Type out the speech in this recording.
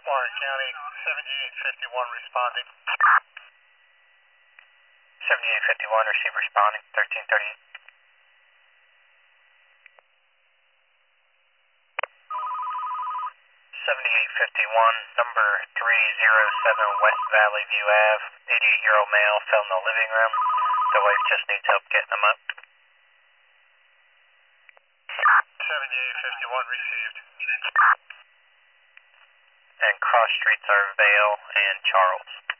Warren County, 7851 responding. 7851, receive responding, 1338. 7851, number 307 West Valley View Ave, 88-year-old male fell in the living room. The wife just needs help getting him up. 7851 received. And cross streets are Vale and Charles.